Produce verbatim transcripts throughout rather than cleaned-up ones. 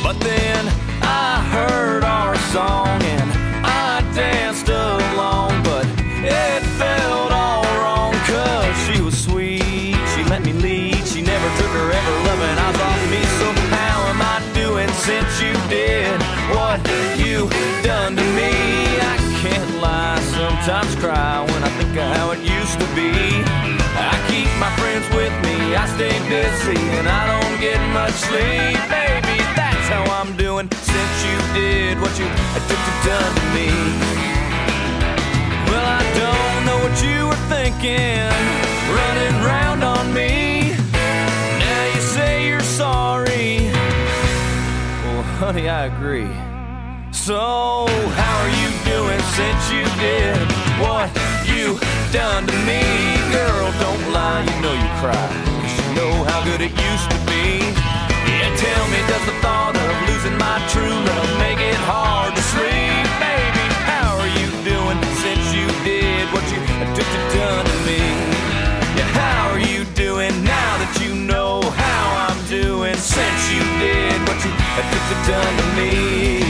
But then I heard our song and I danced along, but it felt all wrong, cause she was sweet, she let me lead, she never took her ever loving eyes off me. So how am I doing since you did what you done to me? I can't lie, sometimes cry when I think of how it used to be. I keep my friends with me, I stay busy, and I don't get much sleep. Baby, that's how I'm doing since you did what you done to me. Well, I don't know what you were thinking, running round on me. Now you say you're sorry. Well, honey, I agree. So, how are you doing since you did what you done to me? Girl, don't lie, you know you cry, 'cause you know how good it used to be. Yeah, tell me, does the thought of losing my true love make it hard to sleep? Baby, how are you doing since you did what you done to me? Yeah, how are you doing now that you know how I'm doing since you did what you done to me?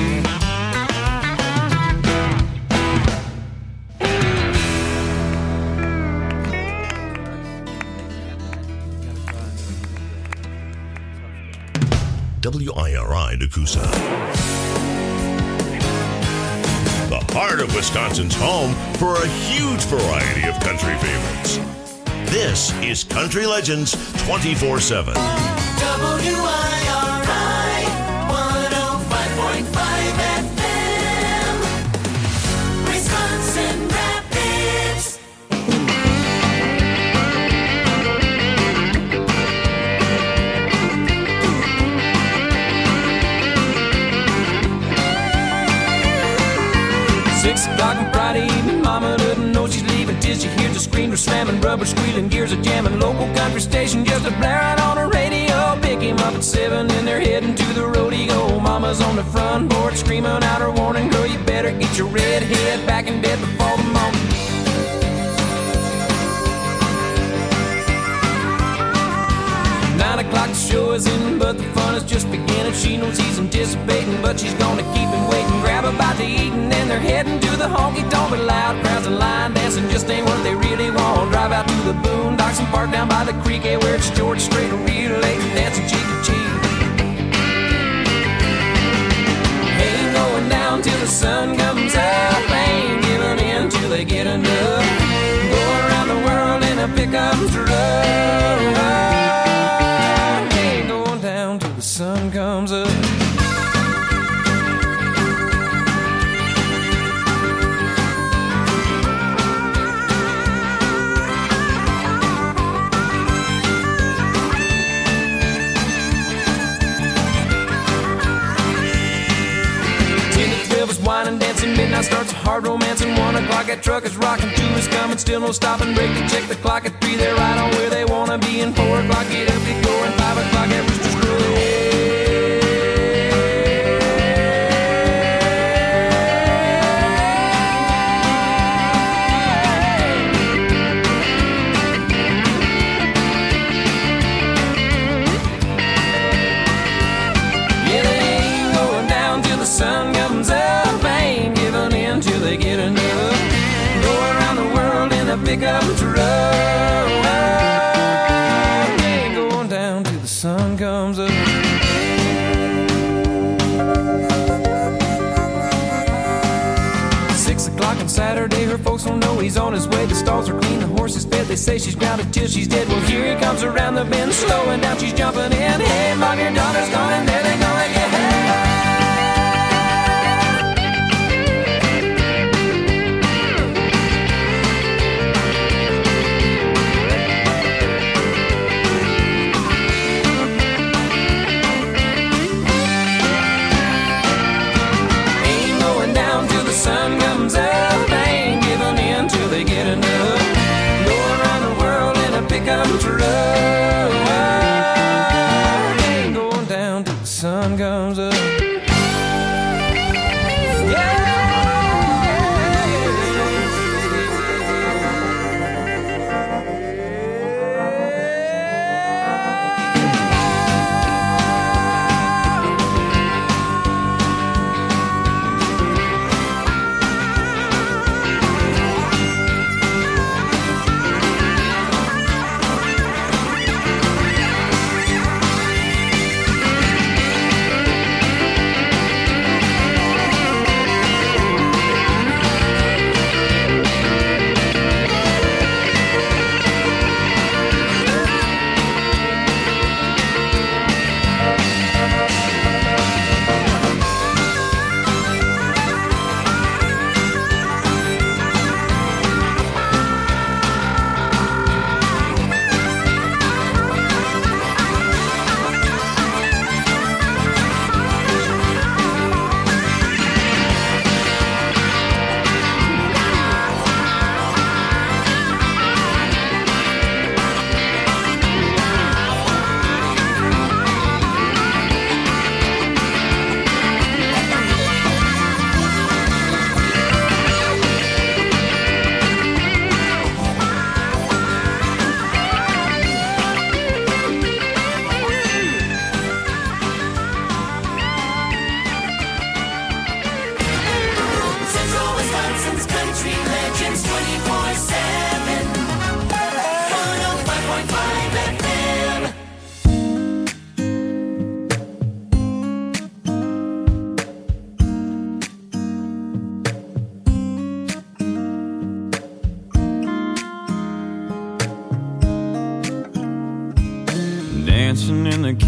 W I R I Nakusa. The heart of Wisconsin's home for a huge variety of country favorites. This is Country Legends twenty-four seven. W I R I one oh five point five F M, Wisconsin Rapids. Six o'clock on Friday evening, mama doesn't know she's leaving till she hears the screamer slamming, rubber squealing, gears are jamming, local country station just a blaring on the radio. Pick him up at seven and they're heading to the rodeo. Mama's on the front porch screaming out her warning, girl, you better get your red head back in bed before the morning. Nine o'clock the show is in, but the fun is just beginning. She knows he's anticipating, but she's gonna keep him waiting. Grab a bite to eat and then they're heading to the honky-tonk. But loud crowds and line dancing just ain't what they really want. Drive out to the boondocks and park down by the creek, eh, where it's George Strait or Real Lake, dancing cheek to cheek. Ain't going down till the sun comes up, ain't giving in till they get enough. Go around the world in a pickup truck. The sun comes up. Ten to twelve is wine and dancing, midnight starts a hard romancing. One o'clock that truck is rocking, two is coming, still no stopping. Break to check the clock at three, they're right on where they wanna be. And four o'clock get up, get going, five o'clock that rooster's crowing. Sun comes up, ain't giving in till they get enough. Go around the world in a pickup truck. Ain't going down till the sun comes up. Six o'clock on Saturday, her folks don't know he's on his way. The stalls are clean, the horse is fed. They say she's grounded till she's dead. Well, here he comes around the bend, slowing down, she's jumping in. Hey, mom, your daughter's gone, and there they go again. Sun comes up, ain't giving in till they get enough. Go around the world in a pickup truck. Ain't going down till the sun comes up.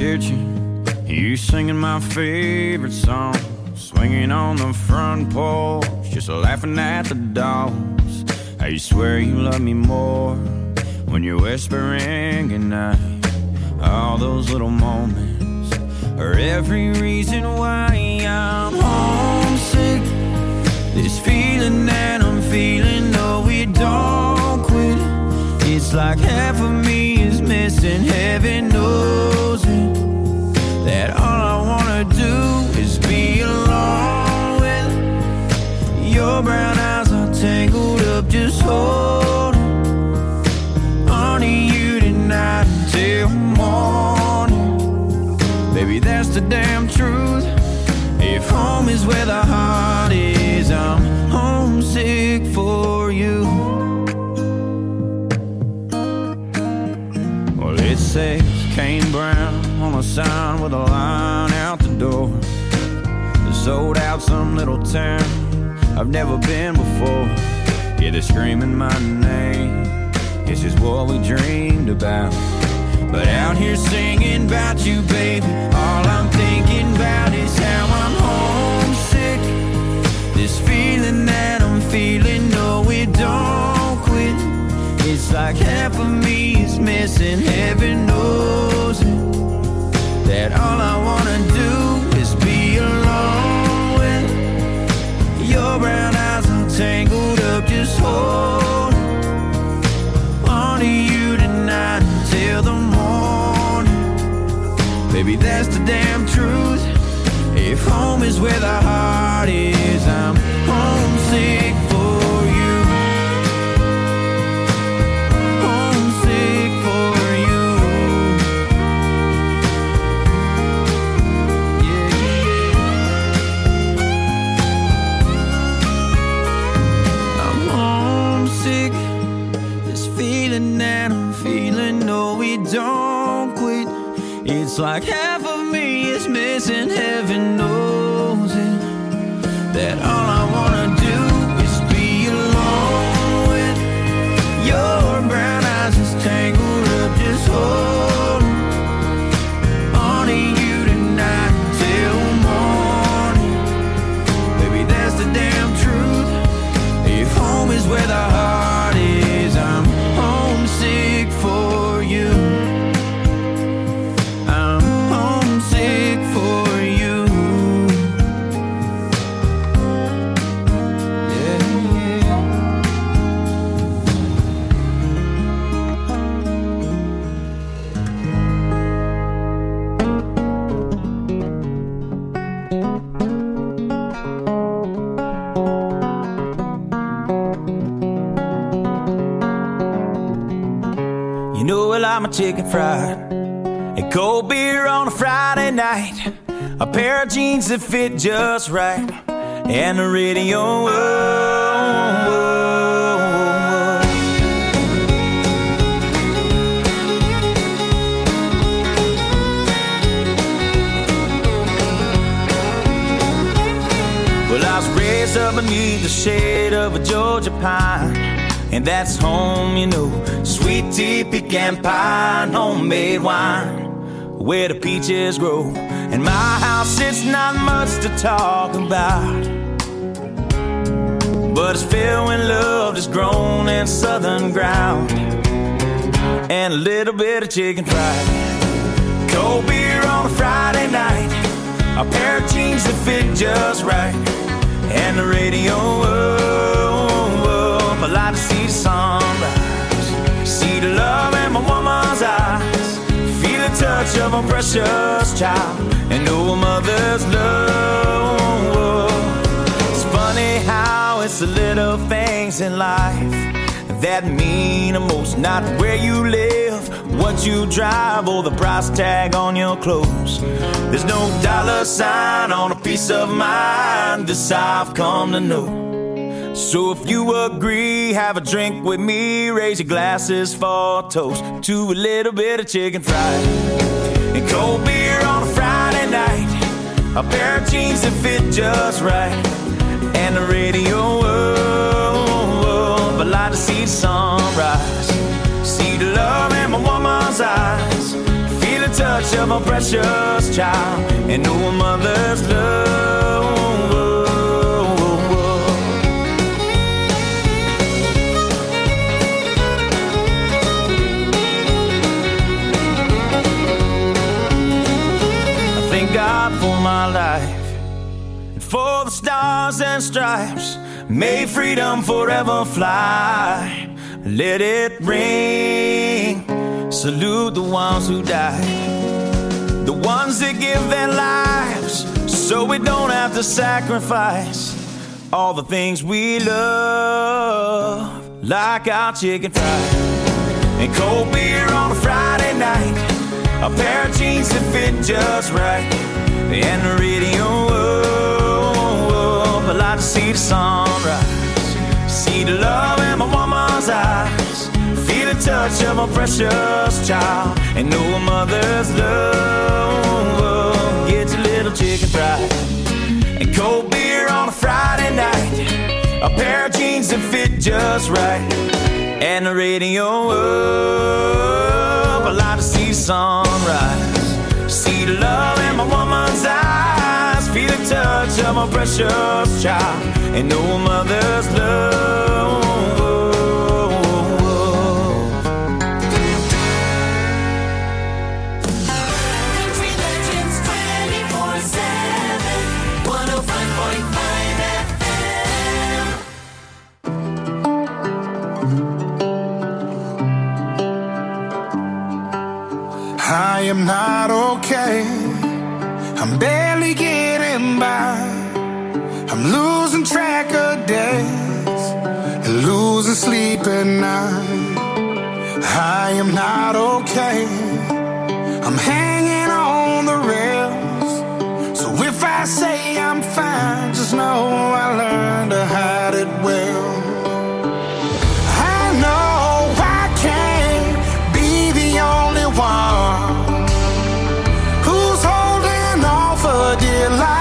kitchen, you singing my favorite song, swinging on the front porch, just laughing at the dogs. I swear you love me more when you're whispering goodnight. All those little moments are every reason why I'm homesick. This feeling that I'm feeling, no, we don't quit. It's like half of me is missing, heaven knows it. That all I wanna do is be alone with your brown eyes are tangled up, just holding on to you tonight until morning. Baby, that's the damn truth. If home is where the heart is, I'm homesick for you. Well, it says Kane Brown on a sign with a line out the door. Sold out some little town I've never been before. Yeah, they're screaming my name. This is what we dreamed about. But out here singing about you, baby, all I'm thinking about is how I'm homesick. This feeling that I'm feeling, no, it don't quit. It's like half of me is missing, heaven knows it. That all I wanna do is be alone with your brown eyes are tangled up, just hold on to you tonight until the morning. Baby, that's the damn truth. If home is where the heart is, I'm homesick for you. Homesick for you. Yeah, yeah. I'm homesick. This feeling that I'm feeling, no, we don't quit. It's like half of me is missing, heaven knows it. That all I wanna do is be alone with your brown eyes is tangled up, just holding on to you tonight till morning. Baby, that's the damn truth. If home is where the heart is, I'm homesick for you. You know I like my chicken fried and cold beer on a Friday night, a pair of jeans that fit just right, and the radio. Oh, oh, oh. Well, I was raised up beneath the shade of a Georgia pine, and that's home, you know. Sweet tea, pecan pie, and homemade wine, where the peaches grow. And my house, it's not much to talk about, but it's filled with love that's grown in southern ground, and a little bit of chicken fried, cold beer on a Friday night, a pair of jeans that fit just right, and the radio. Oh, oh, oh. I like to see the sunrise, see the love in my woman's eyes, feel the touch of a precious child, and know a mother's love. It's funny how it's the little things in life that mean the most. Not where you live, what you drive, or the price tag on your clothes. There's no dollar sign on a piece of mind, this I've come to know. So if you agree, have a drink with me, raise your glasses for a toast to a little bit of chicken fried and cold beer on a Friday night, a pair of jeans that fit just right, and the radio. Oh, oh, I like to see the sunrise, see the love in my woman's eyes, feel the touch touch of a precious child and know a mother's love. I thank God for my life and for the stars and stripes. May freedom forever fly. Let it ring. Salute the ones who died, the ones that give their lives so we don't have to sacrifice all the things we love, like our chicken fries and cold beer on a Friday night, a pair of jeans that fit just right, and the radio up. I like to see the sunrise, see the love in my woman's eyes, feel the touch of a precious child and know a mother's love. Get your little chicken fried and cold beer on a Friday night, a pair of jeans that fit just right, and the radio up. I like to see the sunrise, see the love in my woman's eyes, feel the touch of a precious child and know a mother's love. I am not okay. I'm barely getting by. I'm losing track of days and losing sleep at night. I am not okay. I'm hanging on the rails. So if I say I'm fine, just know I learned to hide it well. I know I can't be the only one who's holding on for dear life.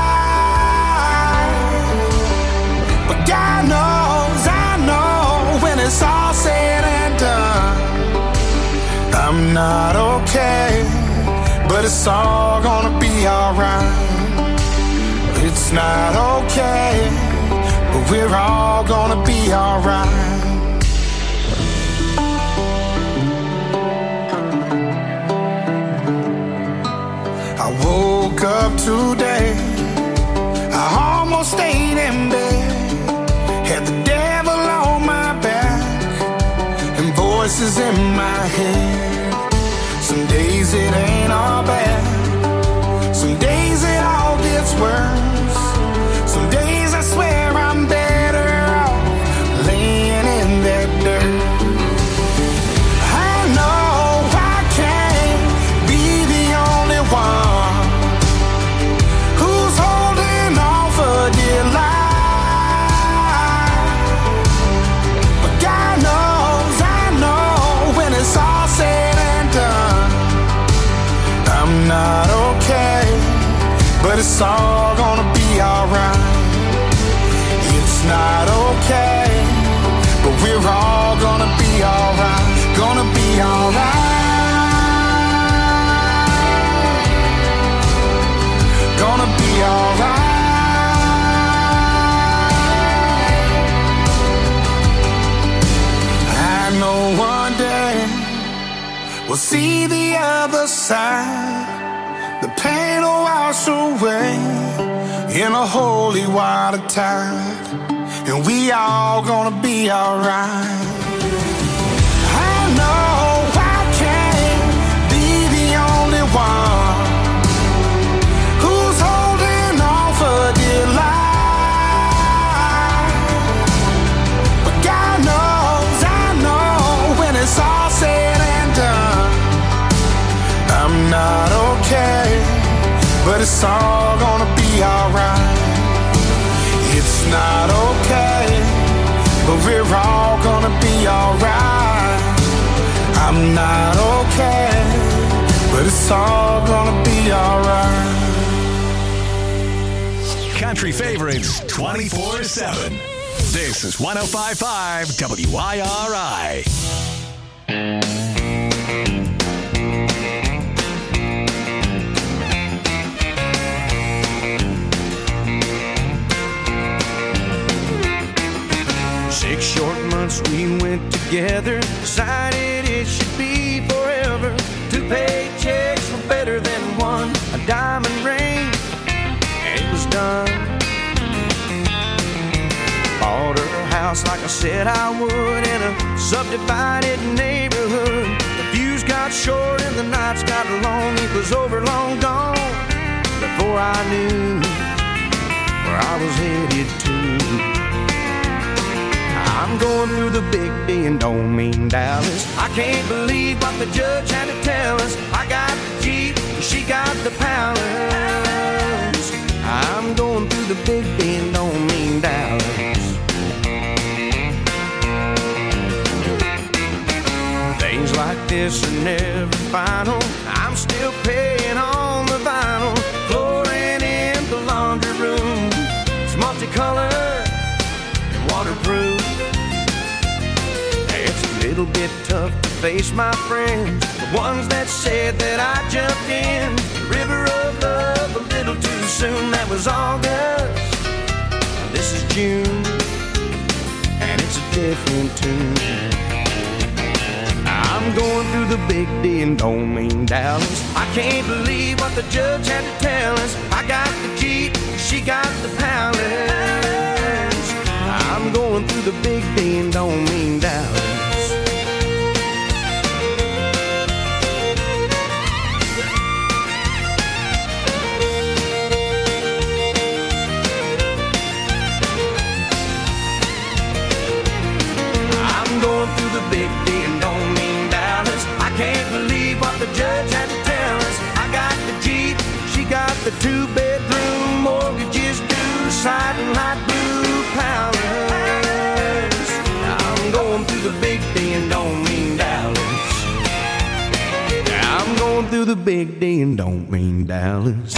But God knows, I know, when it's all said and done, I'm not okay, but it's all gonna be alright. It's not okay, but we're all gonna be alright. I woke up today, I almost stayed in bed, had the devil on my back and voices in my head. Some days it ain't all bad, some days it all gets worse, some days I swear I'm better off laying in that dirt. I know I can't be the only one who's holding on for dear life. But God knows, I know, when it's all said and done, I'm not okay, but it's all gonna be alright. It's not okay, but we're all gonna be alright. Gonna be alright. Gonna be alright. I know one day we'll see the other side. The pain will wash away in a holy water tide, and we all gonna be alright. I know I can't be the only one who's holding on for dear life. But God knows, I know, when it's all said and done, I'm not okay, but it's all gonna be alright. It's not okay, but we're all gonna be alright. I'm not okay, but it's all gonna be alright. Country favorites twenty-four seven. This is one oh five point five W I R I. once we went together, decided it should be forever. Two paychecks were better than one, a diamond ring, and it was done. Bought her a house like I said I would in a subdivided neighborhood. The views got short and the nights got long. It was over, long gone, before I knew where I was headed to. I'm going through the big D and don't mean Dallas. I can't believe what the judge had to tell us. I got the Jeep, she got the Palace. I'm going through the big D and don't mean Dallas. Things like this are never final. I'm still paying on the vinyl. Flooring in the laundry room, it's multicolored and waterproof. It's a little bit tough to face my friends, the ones that said that I jumped in the river of love a little too soon. That was August, this is June, and it's a different tune. I'm going through the big D and don't mean Dallas. I can't believe what the judge had to tell us. I got the Jeep, she got the Palace. I'm going through the big D and don't mean Dallas. I'm going through the big D and don't mean Dallas. I can't believe what the judge had to tell us. I got the Jeep, she got the two-bedroom, mortgages due, siding light blue Palace. I'm going through the big D and don't mean Dallas. I'm going through the big D and don't mean Dallas.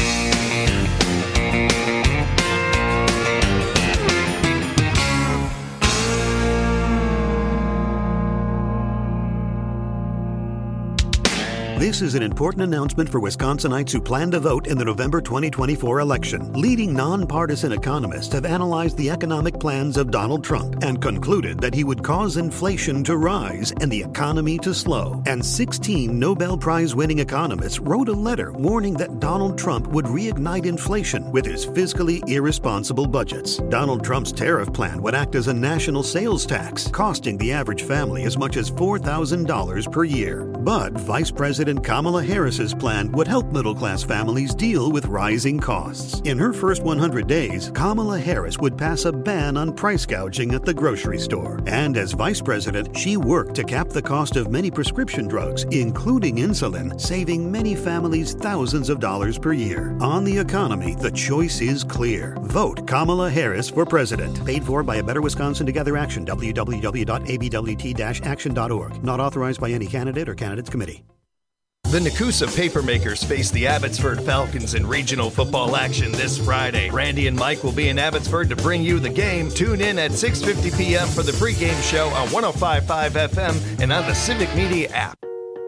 This is an important announcement for Wisconsinites who plan to vote in the November twenty twenty-four election. Leading nonpartisan economists have analyzed the economic plans of Donald Trump and concluded that he would cause inflation to rise and the economy to slow. And sixteen Nobel Prize-winning economists wrote a letter warning that Donald Trump would reignite inflation with his fiscally irresponsible budgets. Donald Trump's tariff plan would act as a national sales tax, costing the average family as much as four thousand dollars per year. But Vice President Kamala Harris's plan would help middle-class families deal with rising costs. In her first one hundred days, Kamala Harris would pass a ban on price gouging at the grocery store. And as vice president, she worked to cap the cost of many prescription drugs, including insulin, saving many families thousands of dollars per year. On the economy, the choice is clear. Vote Kamala Harris for president. Paid for by a Better Wisconsin Together Action, w w w dot a b w t dash action dot org. Not authorized by any candidate or candidates committee. The Nakusa Papermakers face the Abbotsford Falcons in regional football action this Friday. Randy and Mike will be in Abbotsford to bring you the game. Tune in at six fifty p.m. for the pregame show on one oh five point five F M and on the Civic Media app.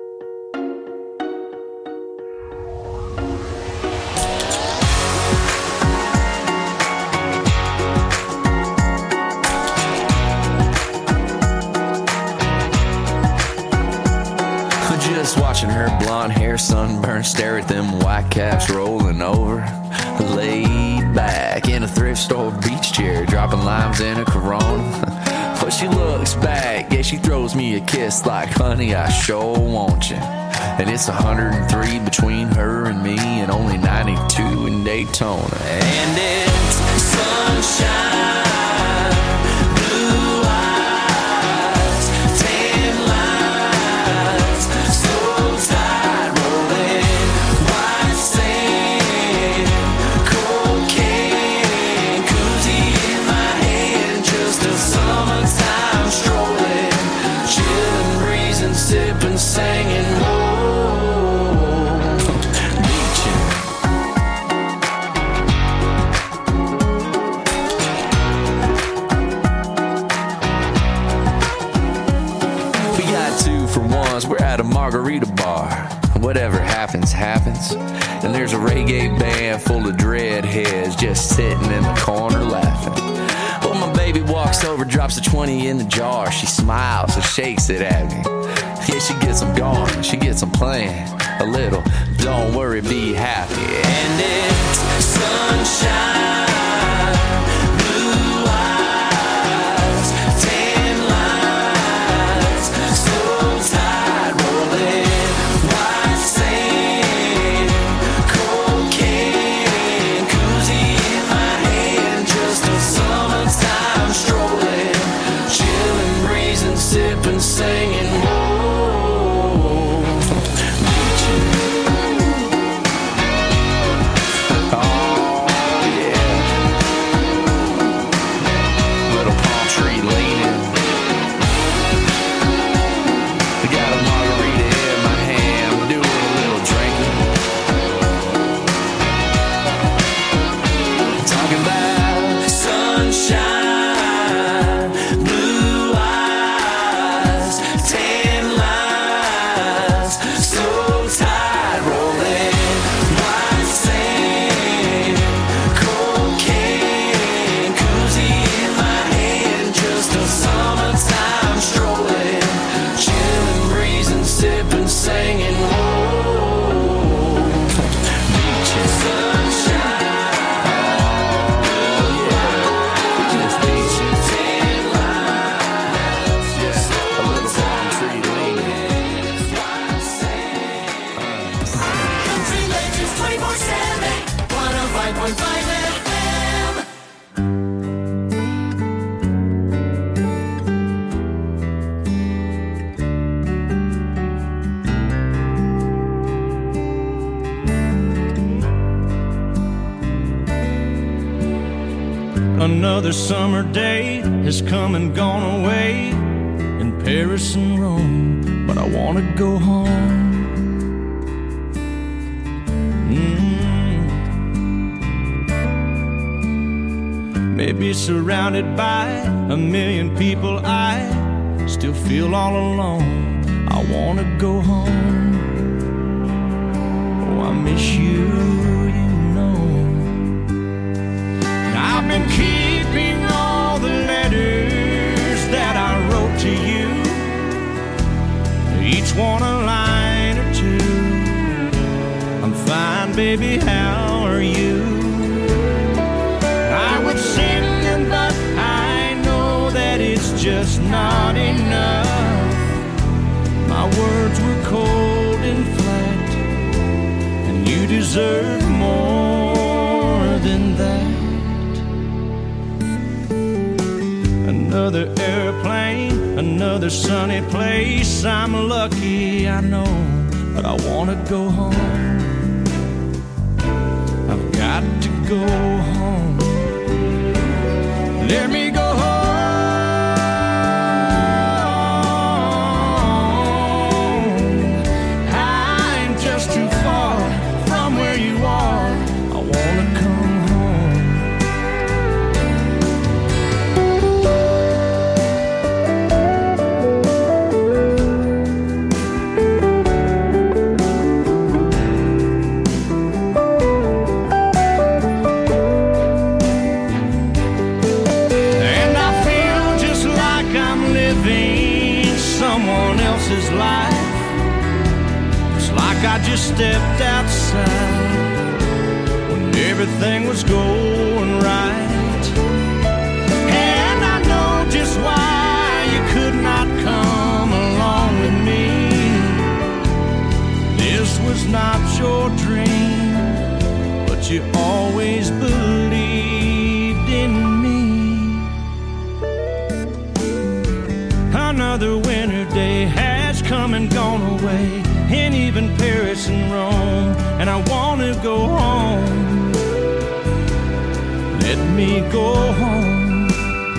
Just watching her blonde hair sunburn, stare at them white caps rolling over. Laid back in a thrift store beach chair, dropping limes in a Corona. But she looks back, yeah, she throws me a kiss like, honey, I sure want you. And it's one hundred three between her and me, and only ninety-two in Daytona. And it's sunshine. Singing low, beaching. We got two for ones, we're at a margarita bar. Whatever happens, happens. And there's a reggae band full of dreadheads just sitting in the corner laughing. Well, my baby Baby walks over, drops a twenty in the jar. She smiles and shakes it at me. Yeah, she gets them going, she gets them playing a little. Don't worry, be happy. And it's sunshine, blue eyes, tan lines, slow tide rolling, white sand, cocaine, koozie in my hand, just a summertime strolling, chilling, breezing, sipping, singing. Another summer day has come and gone away in Paris and Rome, but I want to go home. Mm. Maybe surrounded by a million people, I still feel all alone. I want to go home. Oh, I miss you, you know. I've been keeping all the letters that I wrote to you, each one a line or two. I'm fine, baby, how are you? I would sing them, but I know that it's just not enough. My words were cold and flat, and you deserve more than that. Another airplane, another sunny place. I'm lucky, I know, but I want to go home. I've got to go home. Let me go home. I'm just too far from where you are. I want to come home. I just stepped outside when everything was going right, and I know just why you could not come along with me. This was not your dream, but you always believed in me. Another winter day has come and gone away, and even Paris and Rome, and I want to go home. Let me go home.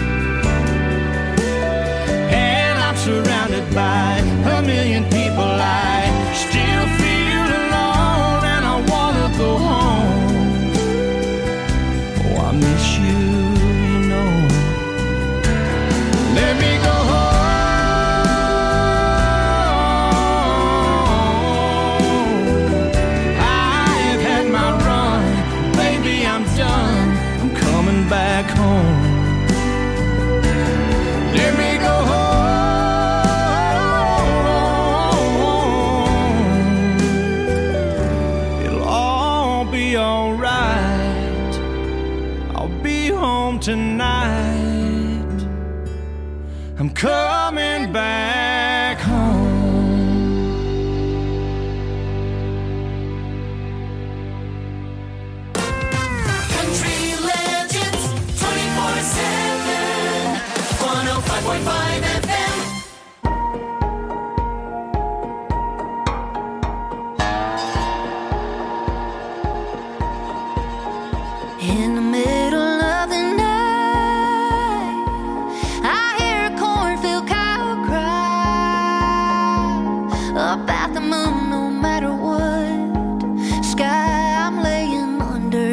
And I'm surrounded by a million people. I still feel alone, and I want to go home. Oh, I miss you, you know. Let me go home. Back home. home tonight. I'm coming back home. Country Legends twenty-four seven, one oh five point five F M. In the middle of the night, I hear a cornfield cow cry about the moon. No matter what sky I'm laying under,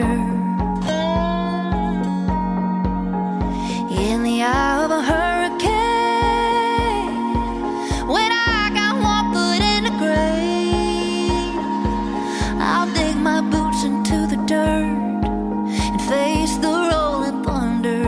in the eye of a hurricane, when I got one foot in the grave, I'll dig my boots into the dirt, face the rolling thunder.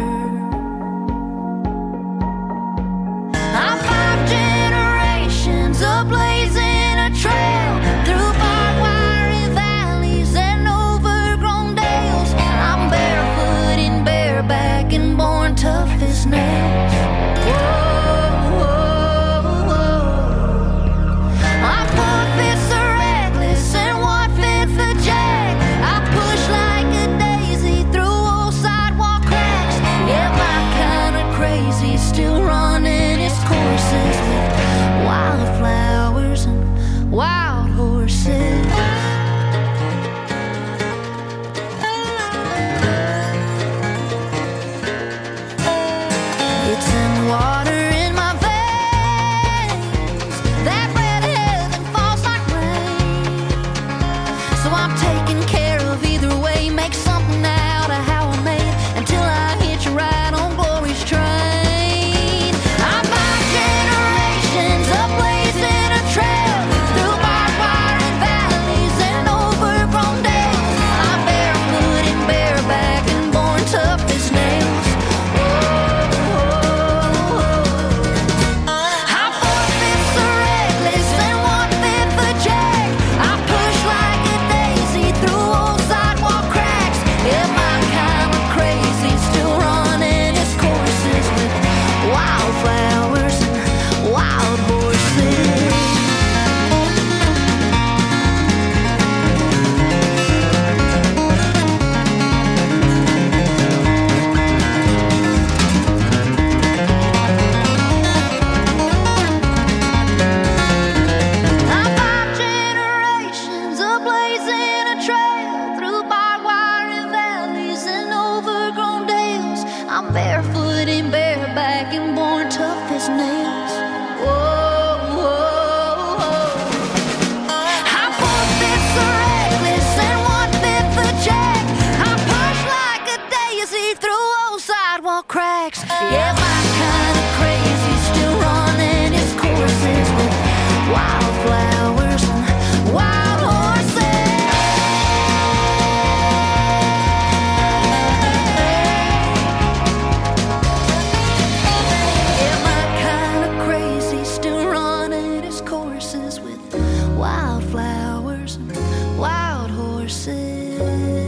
I'm five generations ablazing a trail through barbed wire valleys and overgrown dales. I'm barefoot and bareback and born tough as nails. Whoa, whoa, whoa. My foot fits are reckless and one fit the jack. I push like a daisy through old sidewalk cracks. Yeah, my kind of crazy, still running its courses with wildflowers and wild horses. It's in the water in my veins, that red heaven falls like rain. So I'm taking care of either way, make something out of how I made until I hitch a ride on glory's train. I'm five generations ablazing a trail through barbed wire and valleys and overgrown dales. I'm barefoot and bareback and born tough as nails. I'm four fifths the reckless and one fifth the jack. I push like a daisy through old sidewalk cracks. Yeah, my kind of crazy, still running its courses with wildflowers and wild horses. I'm five generations ablazing a trail through barbed wire and valleys and overgrown dales. I'm barefoot and bareback and born tough as nails. Whoa, whoa, whoa. I'm four fifths the reckless and one fifth the jack. I push like a daisy through old sidewalk cracks. Yeah, my kind of crazy, still running its courses with wildflowers and wild horses. Yeah, my kind of crazy, still running its courses with wildflowers and wild horses.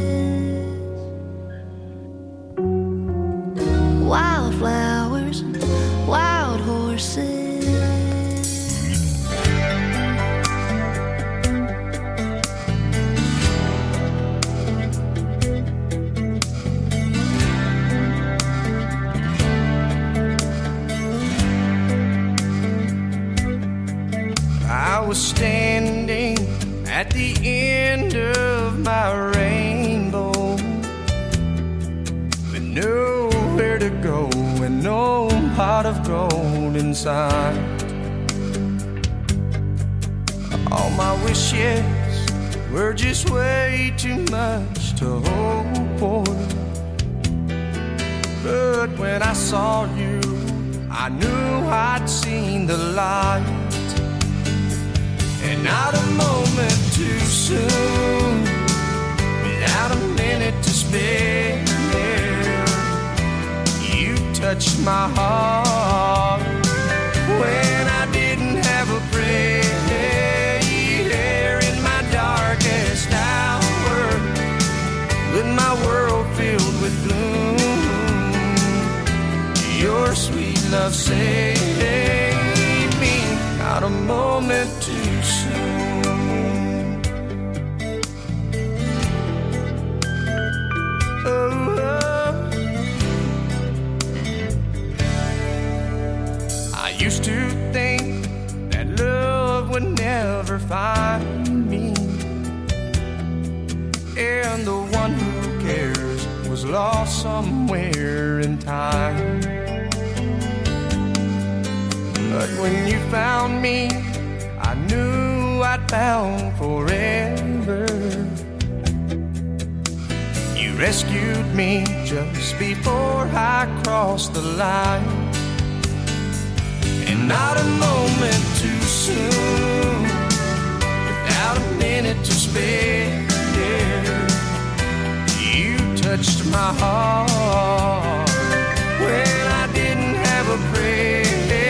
Wildflowers and wild horses. I was standing at the end of my rainbow with nowhere to go and no pot of gold inside. All my wishes were just way too much to hope for. But when I saw you, I knew I'd seen the light. And not a moment too soon, without a minute to spare, you touched my heart when I didn't have a prayer. In my darkest hour, with my world filled with gloom, love, save me. Not a moment too soon. Oh, oh. I used to think that love would never find me, and the one who cares was lost somewhere in time. But when you found me, I knew I'd found forever. You rescued me just before I crossed the line, and not a moment too soon, without a minute to spare. You touched my heart when I didn't have a prayer.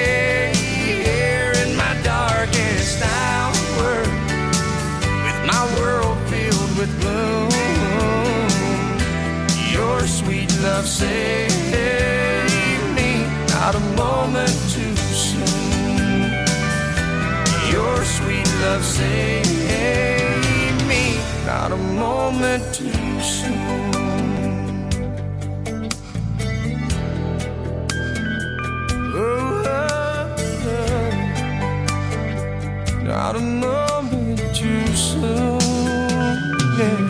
In my darkest hour, with my world filled with gloom, your sweet love saved me. Not a moment too soon. Your sweet love saved me. Not a moment too soon. Oh, oh, oh. Not a moment too soon. Yeah.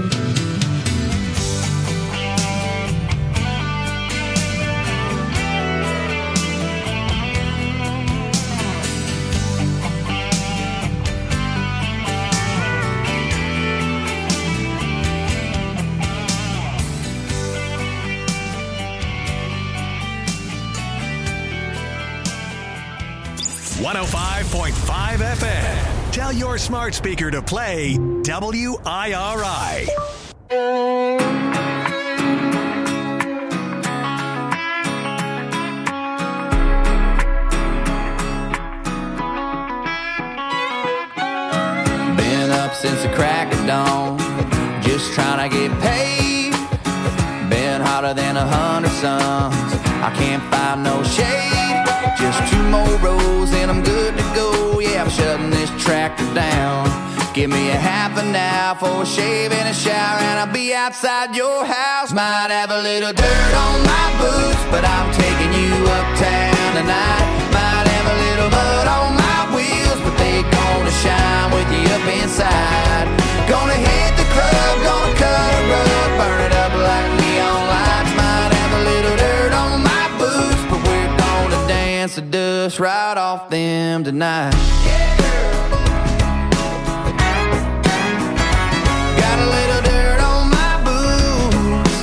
one oh five point five F M. Tell your smart speaker to play W I R I. Been up since the crack of dawn, just trying to get paid. Been hotter than a hundred suns, I can't find no shade. Just two more rows and I'm good to go. Yeah, I'm shutting this tractor down. Give me a half an hour for a shave and a shower, and I'll be outside your house. Might have a little dirt on my boots, but I'm taking you uptown tonight. Might have a little mud on my wheels, but they gonna shine with you up inside. Gonna hit the club, gonna cut a rug, burn it up like neon lights. Might have a little dirt on my boots, but we're gonna dance the dust right off them tonight. Yeah, girl. Got a little dirt on my boots.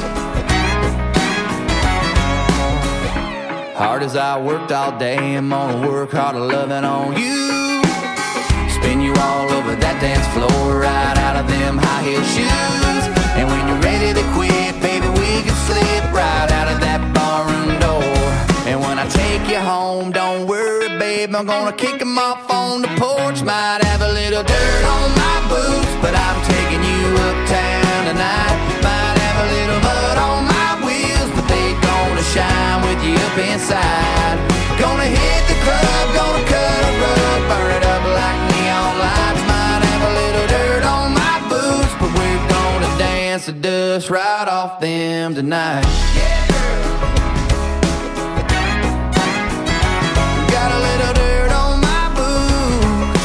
Hard as I worked all day, I'm gonna work harder loving on you. Spin you all over that dance floor, right out of them high heel shoes. And when you're ready to quit, baby, we can slip right out of that barroom door. And when I take you home, don't worry, babe, I'm gonna kick them off on the porch. Might have a little dirt on my boots, but I'm taking you uptown tonight. Might have a little mud on my wheels, but they gonna shine with you up inside. Gonna hit the club, gonna cut a rug, burn it up like neon lights. Might have a little dirt on my boots, but we're gonna dance the dust right off them tonight. Yeah, girl. Got a little dirt on my boots.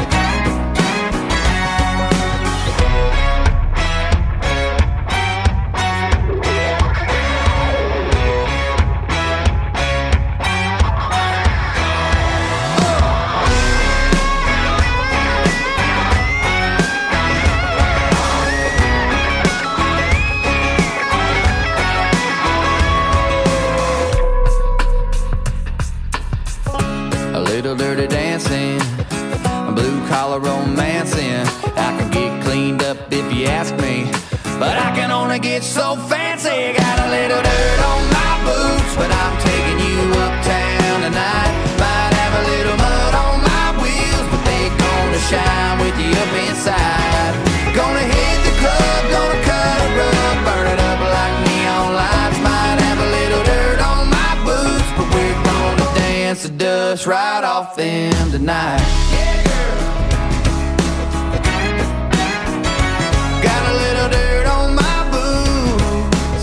Little dirty dancing, blue collar romancing. I can get cleaned up if you ask me, but I can only get so fancy. Got a little dirt on my boots, but I'm taking you uptown tonight. Might have a little mud on my wheels, but they gonna shine with you up inside. Gonna hit the club, gonna cut a rug, burn it up like neon lights. Might have a little dirt on my boots, but we're gonna us right off them tonight. Yeah, girl. Got a little dirt on my boots.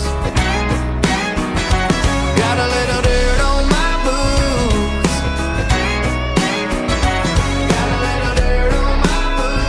Got a little dirt on my boots. Got a little dirt on my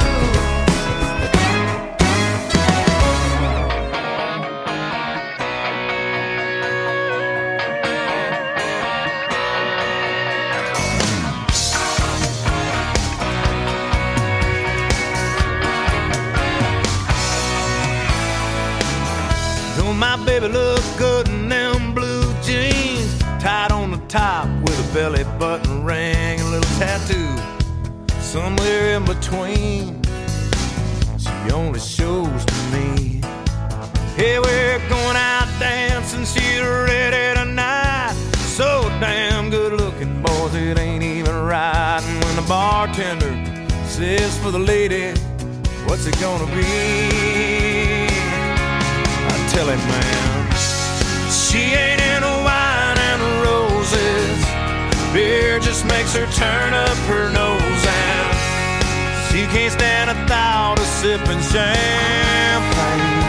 My baby look good in them blue jeans, tied on the top with a belly button ring, a little tattoo somewhere in between. She only shows to me. Hey, we're going out dancing, she's ready tonight. So damn good looking, boys, it ain't even right. And when the bartender says for the lady, what's it gonna be? Tell him, man, she ain't into wine and roses. Beer just makes her turn up her nose, and she can't stand a thought of sipping champagne.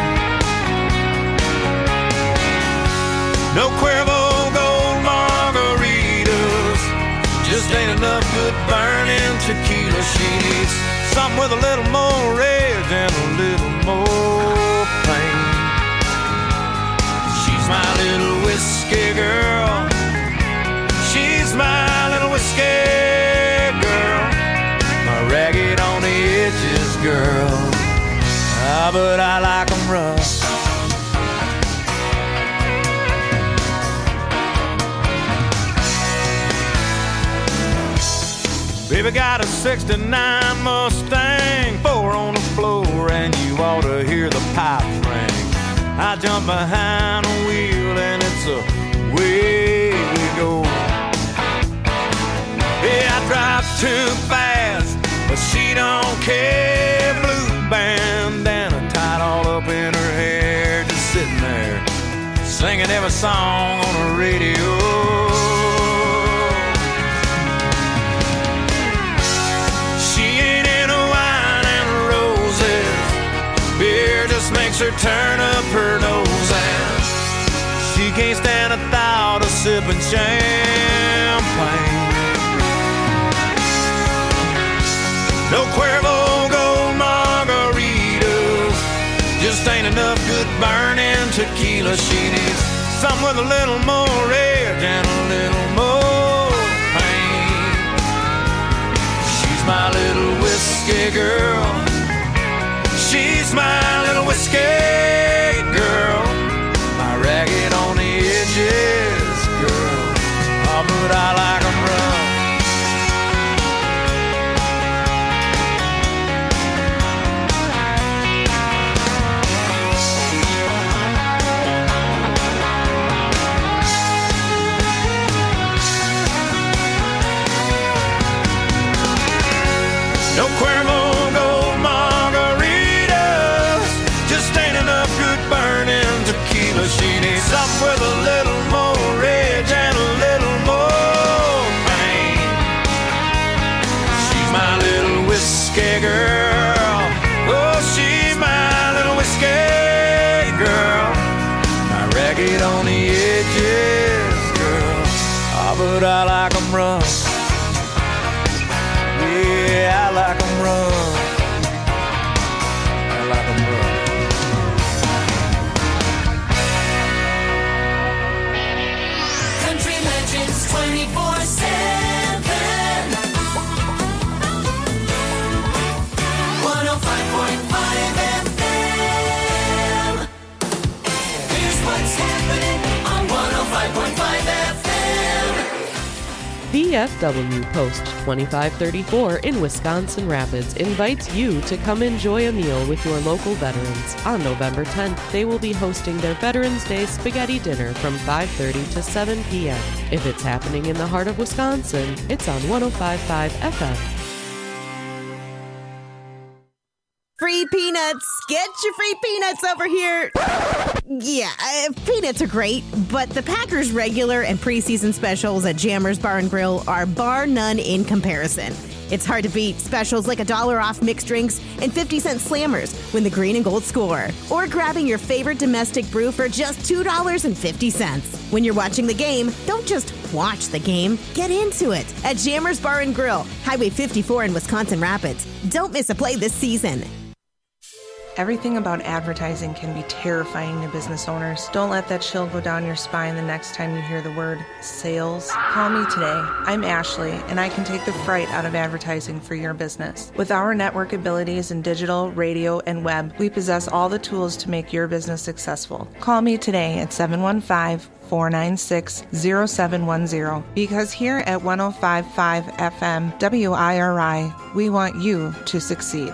No Cuervo Gold margaritas, just ain't enough good burning tequila. She needs something with a little more rage and a little more pain. My little whiskey girl, she's my little whiskey girl, my ragged on the edges girl. Ah, but I like 'em rough. Baby got a sixty-nine Mustang, four on the floor, and you ought to hear the pipes ring. I jump behind the wheel and it's away we go. Yeah, I drive too fast, but she don't care. Blue bandana tied all up in her hair, just sitting there singing every song on the radio. She ain't into wine and roses. Beer just makes her turn up her nose, and she can't stand a thought of sipping champagne. No Cuervo Gold margaritas, just ain't enough good burning tequila. She needs something with a little more edge and a little more pain. She's my little whiskey girl, she's my little whiskey girl, my ragged on the edges girl. Oh, but I like 'em rough. No Cuervo Gold margaritas, just ain't enough good burning tequila. She needs something with a little more edge and a little more pain. She's my little whiskey girl, oh, she's my little whiskey girl, my ragged on the edges girl. Oh, but I like 'em rough. Yeah, I like 'em rough. I like 'em rough. Country Legends twenty-four seven. one oh five point five F M. Here's what's happening on one oh five point five F M. V F W Post twenty-five thirty-four in Wisconsin Rapids invites you to come enjoy a meal with your local veterans. On November tenth, they will be hosting their Veterans Day Spaghetti Dinner from five thirty to seven p.m. If it's happening in the heart of Wisconsin, it's on one oh five point five F M. free peanuts. Get your free peanuts over here. Yeah, uh, peanuts are great, but the Packers regular and preseason specials at Jammers Bar and Grill are bar none in comparison. It's hard to beat specials like a dollar off mixed drinks and fifty cent slammers when the green and gold score. Or grabbing your favorite domestic brew for just two dollars and fifty cents. When you're watching the game, don't just watch the game. Get into it at Jammers Bar and Grill, Highway fifty-four in Wisconsin Rapids. Don't miss a play this season. Everything about advertising can be terrifying to business owners. Don't let that chill go down your spine the next time you hear the word sales. Call me today. I'm Ashley, and I can take the fright out of advertising for your business. With our network abilities in digital, radio, and web, we possess all the tools to make your business successful. Call me today at seven one five, four nine six, zero seven one zero because here at one oh five point five F M W I R I, we want you to succeed.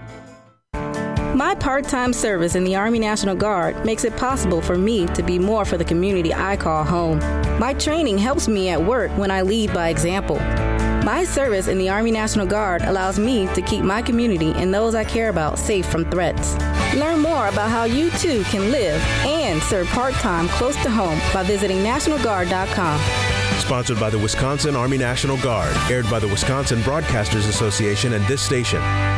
My part-time service in the Army National Guard makes it possible for me to be more for the community I call home. My training helps me at work when I lead by example. My service in the Army National Guard allows me to keep my community and those I care about safe from threats. Learn more about how you too can live and serve part-time close to home by visiting national guard dot com. Sponsored by the Wisconsin Army National Guard. Aired by the Wisconsin Broadcasters Association and this station.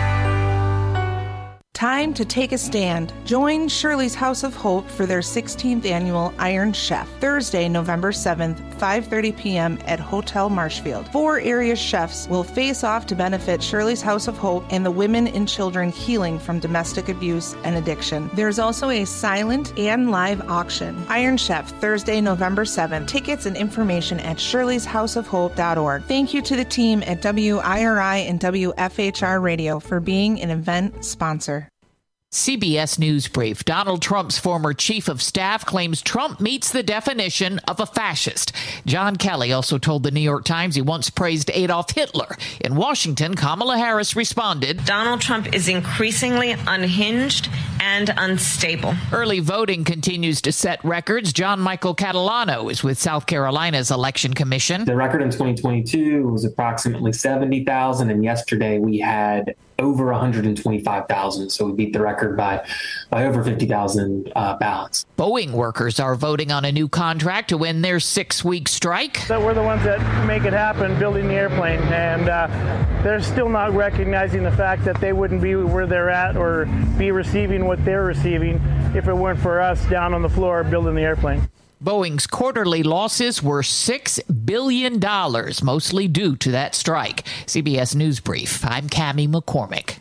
Time to take a stand. Join Shirley's House of Hope for their sixteenth annual Iron Chef, Thursday, November seventh, five thirty p.m. at Hotel Marshfield. Four area chefs will face off to benefit Shirley's House of Hope and the women and children healing from domestic abuse and addiction. There's also a silent and live auction. Iron Chef, Thursday, November seventh. Tickets and information at shirleys house of hope dot org. Thank you to the team at W I R I and W F H R Radio for being an event sponsor. C B S News Brief. Donald Trump's former chief of staff claims Trump meets the definition of a fascist. John Kelly also told the New York Times he once praised Adolf Hitler. In Washington, Kamala Harris responded, Donald Trump is increasingly unhinged and unstable. Early voting continues to set records. John Michael Catalano is with South Carolina's Election Commission. The record in twenty twenty-two was approximately seventy thousand, and yesterday we had over one hundred twenty-five thousand. So we beat the record by, by over fifty thousand uh, ballots. Boeing workers are voting on a new contract to end their six-week strike. So we're the ones that make it happen, building the airplane, and uh, they're still not recognizing the fact that they wouldn't be where they're at or be receiving what they're receiving if it weren't for us down on the floor building the airplane. Boeing's quarterly losses were six billion dollars, mostly due to that strike. C B S News Brief. I'm Cammie McCormick.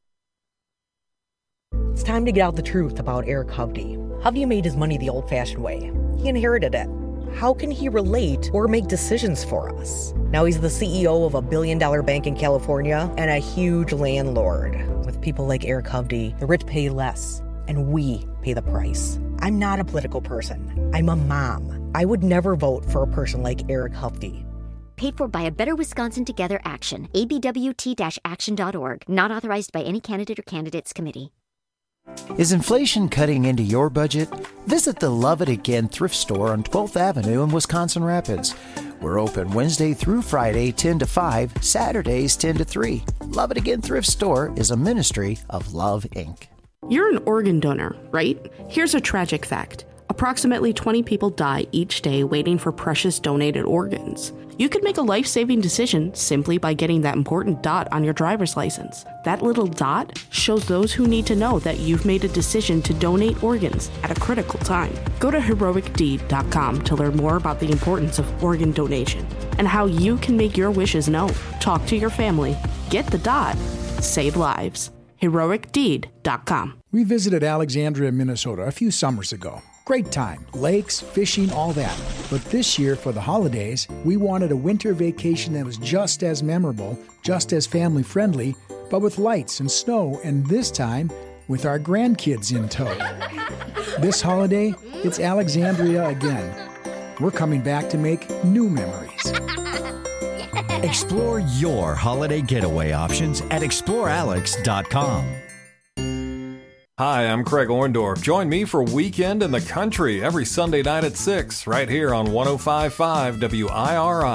It's time to get out the truth about Eric Hovde. Hovde made his money the old-fashioned way. He inherited it. How can he relate or make decisions for us? Now he's the C E O of a billion-dollar bank in California and a huge landlord. With people like Eric Hovde, the rich pay less, and we pay the price. I'm not a political person. I'm a mom. I would never vote for a person like Eric Hovde. Paid for by a Better Wisconsin Together Action. A B W T action dot org. Not authorized by any candidate or candidates committee. Is inflation cutting into your budget? Visit the Love It Again thrift store on twelfth Avenue in Wisconsin Rapids. We're open Wednesday through Friday, ten to five, Saturdays, ten to three. Love It Again thrift store is a ministry of Love, Incorporated. You're an organ donor, right? Here's a tragic fact. Approximately twenty people die each day waiting for precious donated organs. You could make a life-saving decision simply by getting that important dot on your driver's license. That little dot shows those who need to know that you've made a decision to donate organs at a critical time. Go to heroic deed dot com to learn more about the importance of organ donation and how you can make your wishes known. Talk to your family. Get the dot. Save lives. heroic deed dot com. We visited Alexandria, Minnesota a few summers ago. Great time. Lakes, fishing, all that. But this year, for the holidays, we wanted a winter vacation that was just as memorable, just as family-friendly, but with lights and snow, and this time, with our grandkids in tow. This holiday, it's Alexandria again. We're coming back to make new memories. Explore your holiday getaway options at explore alex dot com. Hi, I'm Craig Orndorff. Join me for Weekend in the Country every Sunday night at six, right here on one oh five point five W I R I.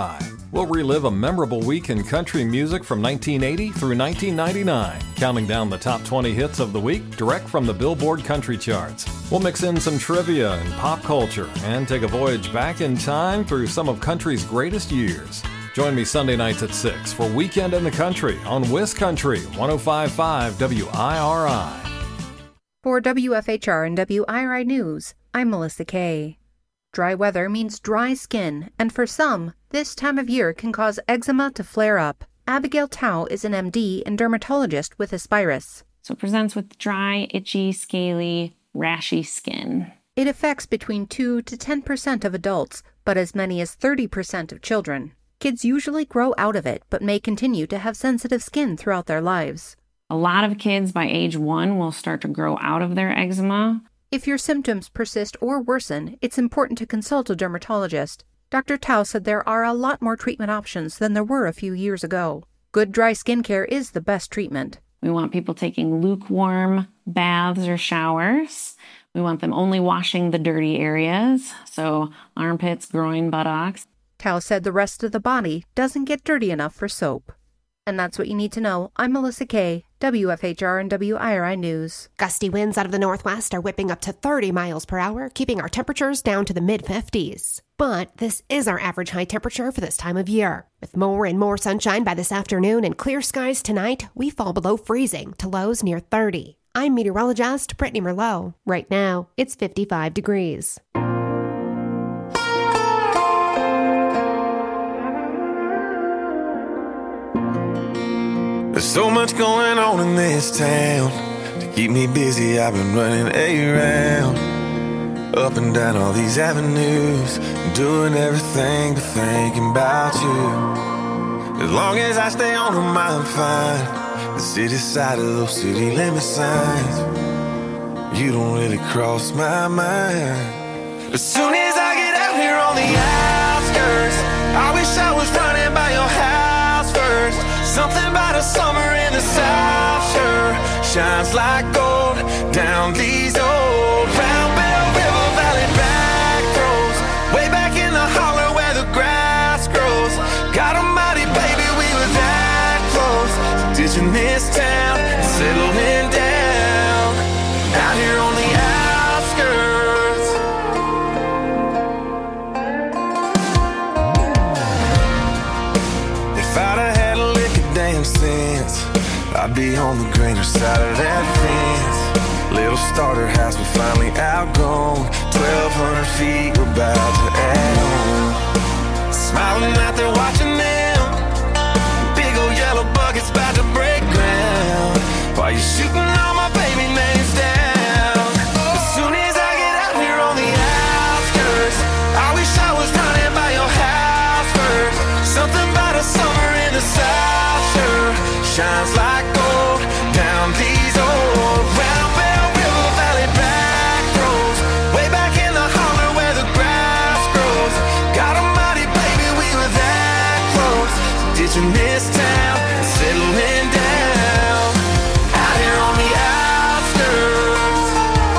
We'll relive a memorable week in country music from nineteen eighty through nineteen ninety-nine, counting down the top twenty hits of the week direct from the Billboard Country Charts. We'll mix in some trivia and pop culture and take a voyage back in time through some of country's greatest years. Join me Sunday nights at six for Weekend in the Country on WisCountry one oh five point five W I R I. For W F H R and W I R I News, I'm Melissa Kay. Dry weather means dry skin, and for some, this time of year can cause eczema to flare up. Abigail Tao is an M D and dermatologist with Aspirus. So it presents with dry, itchy, scaly, rashy skin. It affects between two to ten percent of adults, but as many as thirty percent of children. Kids usually grow out of it, but may continue to have sensitive skin throughout their lives. A lot of kids by age one will start to grow out of their eczema. If your symptoms persist or worsen, it's important to consult a dermatologist. Doctor Tao said there are a lot more treatment options than there were a few years ago. Good dry skincare is the best treatment. We want people taking lukewarm baths or showers. We want them only washing the dirty areas, so armpits, groin, buttocks. Tao said the rest of the body doesn't get dirty enough for soap. And that's what you need to know. I'm Melissa Kay, W F H R and W I R I News. Gusty winds out of the northwest are whipping up to thirty miles per hour, keeping our temperatures down to the mid-fifties. But this is our average high temperature for this time of year. With more and more sunshine by this afternoon and clear skies tonight, we fall below freezing to lows near thirty. I'm meteorologist Brittany Merlot. Right now, it's fifty-five degrees. There's so much going on in this town. To keep me busy, I've been running around, up and down all these avenues, doing everything but thinking about you. As long as I stay on them, I'm fine. The city side of those city limit signs, you don't really cross my mind. As soon as I get out here on the outskirts, I wish I was running by your house first. Something about a summer in the South sure shines like gold down these old Round Bell River Valley back roads, way back in the holler where the grass grows. God almighty, baby, we were that close, ditching this town and settling down out here on the outskirts. If I'd have had a lick of damn sense, I'd be on the greener side of that fence. Little starter house, we finally outgrown. Twelve hundred feet, we're about to add on. Smiling out there watching them, big old yellow buckets about to break ground, while you're shooting all my baby names down. As soon as I get out here on the outskirts, I wish I was running by your house first. Something about a summer in the South sure shines like gold down these old Round Bell River Valley back roads, way back in the holler where the grass grows. God almighty, baby, we were that close, ditching this town and settling down out here on the outskirts.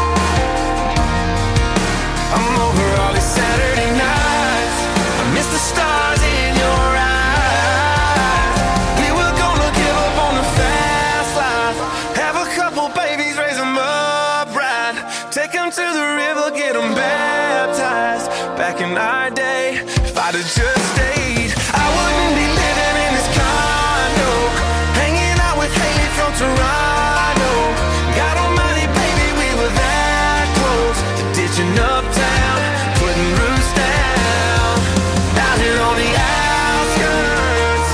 I'm over all these Saturday nights, I miss the stars in your eyes. We were gonna give up on the fast life, have a couple babies, raise them up right, take them to the river, get them baptized. Back in our day, if I'd have just stayed, I wouldn't be living in this condo, hanging out with Haley from Toronto. God almighty, baby, we were that close to ditching uptown, putting roots down out here on the outskirts.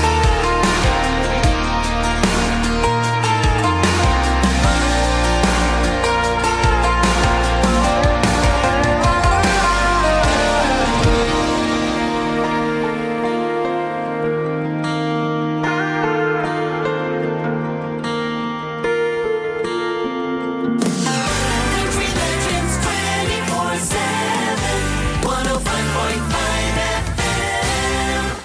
Country legends twenty-four seven, one oh five point five F M.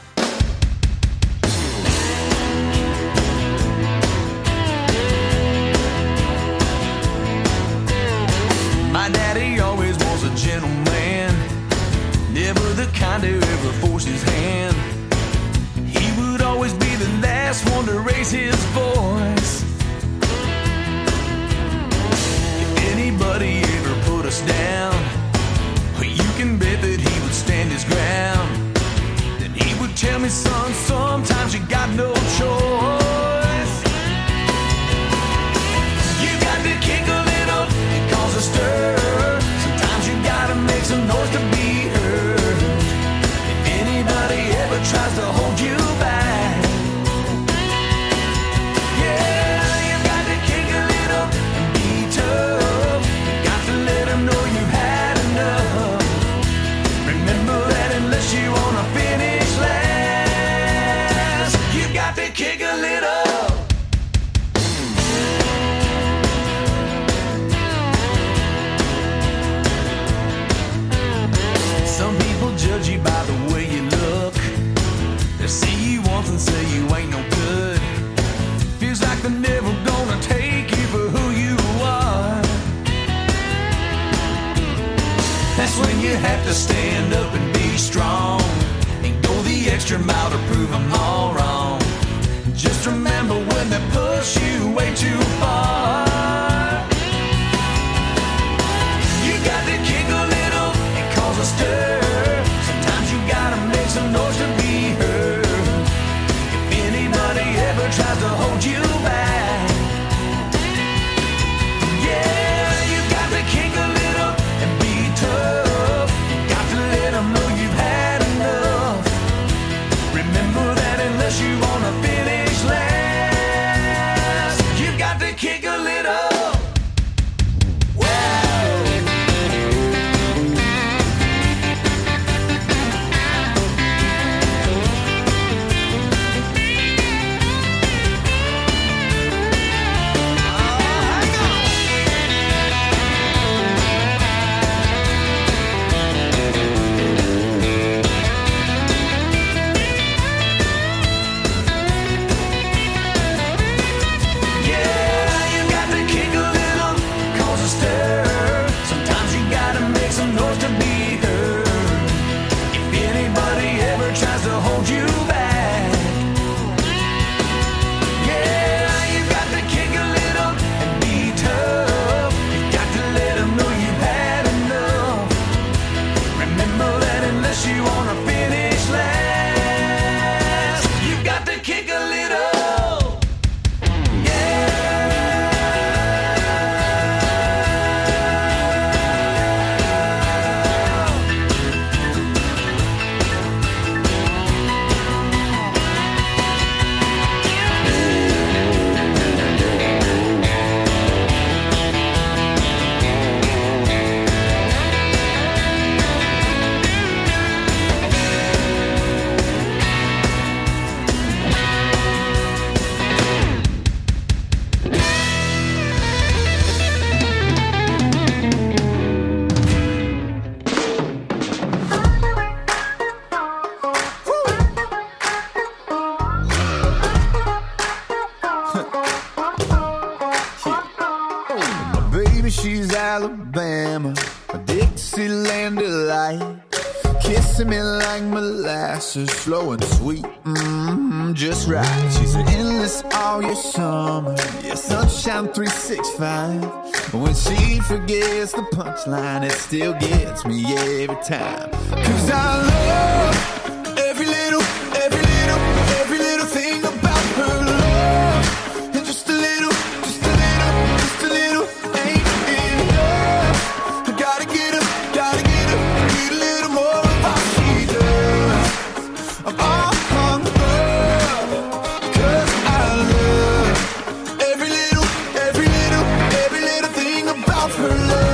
My daddy always was a gentleman, never the kind to ever force his hand. last one to raise his voice. If anybody ever put us down, you can bet that he would stand his ground. Then he would tell me, son, sometimes you got no choice. You got to kick a little and cause a stir. Sometimes you gotta make some noise to be heard. If anybody ever tries to hold you back, yeah, you got to kick a little and be tough. You got to let them know you had enough. Remember that unless you wanna finish last, you got to kick a little. Some people judge you by the way you look. They see you once and say you ain't no good. Feels like they're never gonna take you for who you are. That's when you have to stand up and be strong and go the extra mile to prove them all wrong. Just remember when they push you way too far, you got to kick a little and cause a stir. Sometimes you gotta make some noise to be heard. If anybody ever tries to hold you back, yeah, you got to kick a little and be tough. You got to let them know you've had enough. Remember that unless you wanna finish last, you got to kick a little. She's Alabama, a Dixieland delight, kissing me like molasses, slow and sweet, mm-hmm, just right. She's an endless all year summer, yeah, sunshine three sixty-five. When she forgets the punchline, it still gets me every time. Cause I love every little, every little, every little thing about her love. And just a little, just a little, just a little ain't enough. I gotta get her, gotta get her, get a little more of what she does. I'm all hung up, cause I love every little, every little, every little thing about her love.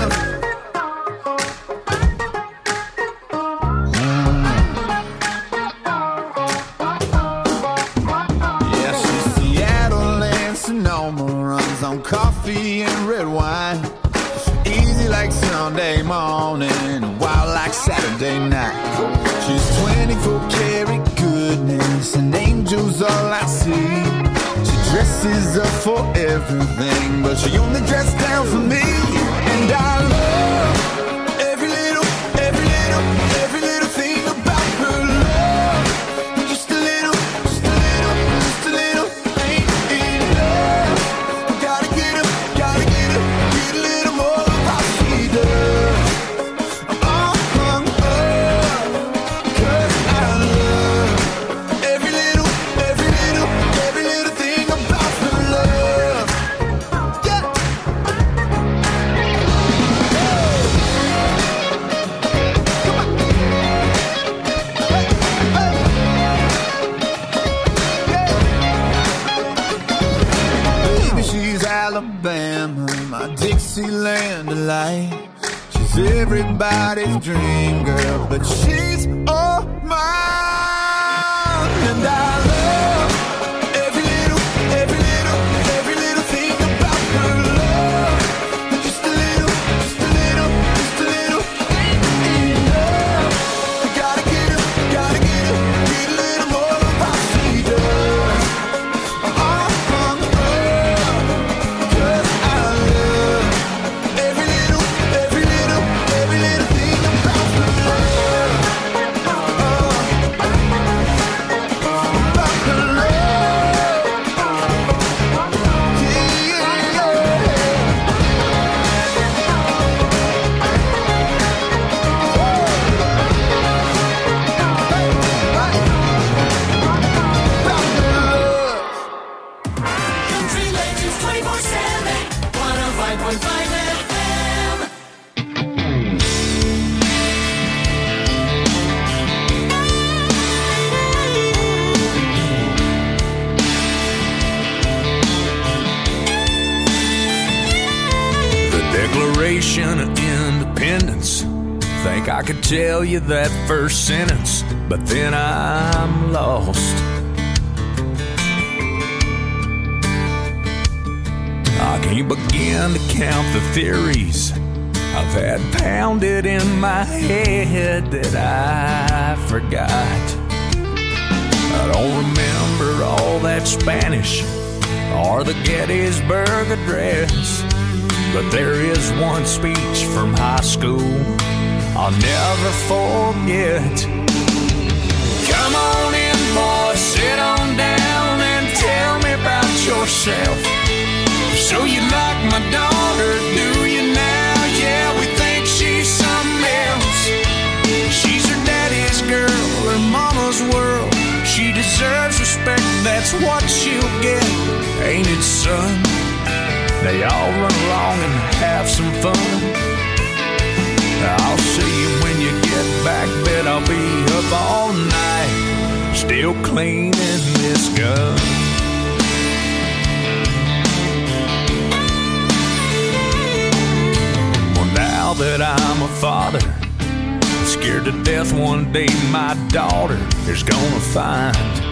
Coffee and red wine, easy like Sunday morning, wild like Saturday night. She's twenty-four karat goodness, and angels all I see. She dresses up for everything, but she only dresses down for me. And I love every little, every little, every little thing about her love. Just a little, just a little, just a somebody's dream girl, but she's all mine. And I love every little, every little, every little thing about her love. Just a little, just a little, just a little ain't enough. Gotta get her, gotta get her, get a little more of how she does. Uh-huh, uh-huh. Cause I love every little, every little, every little thing about her love. About her love. Yeah, yeah, Country Legends twenty-four seven, one oh five point five F M. The Declaration of Independence. Think I could tell you that first sentence, but then I'm lost. I can't begin to count the theories I've had pounded in my head that I forgot. I don't remember all that Spanish or the Gettysburg Address, but there is one speech from high school I'll never forget. Come on in, boy, sit on down and tell me about yourself. So you like my daughter, do you now? Yeah, we think she's something else. She's her daddy's girl, her mama's world. She deserves respect, that's what she'll get. Ain't it, son? They all run along and have some fun. I'll see you when you get back, bet I'll be up all night, still cleaning this gun. Well, now that I'm a father, I'm scared to death one day my daughter is gonna find